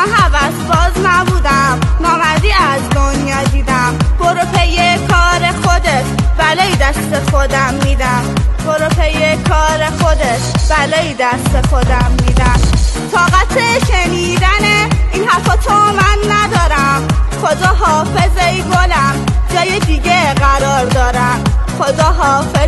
هوس باز نبودم، نامردی از دنیا دیدم. برو پی کار خودت، بلای دست خودم میدم. برو پی کار خودت، بلای دست خودم میدم. طاقت شنیدن این حرفاتو من ندارم. خدا حافظ ای گلم، جای دیگه قرار دارم. خدا حافظ